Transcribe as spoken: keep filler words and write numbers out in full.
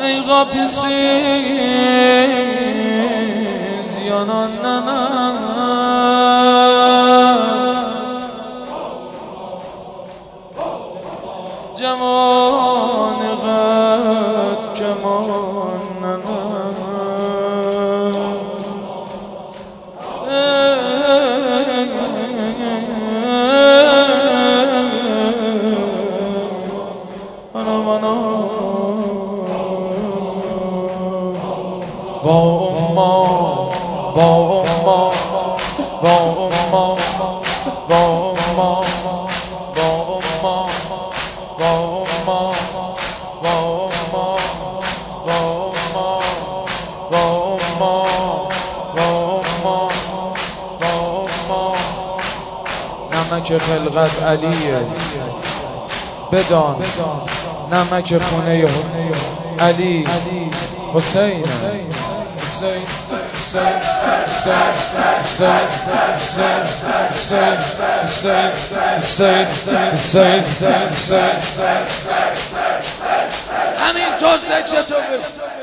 ای قاپیسیز یانان ننم جوان قد کمان ننم با اما با اما با اما با اما با اما با اما با اما با اما با اما با اما با اما نمک خلقت علیه بدان نمک خونه علی حسین حسین همین طور ذکر تو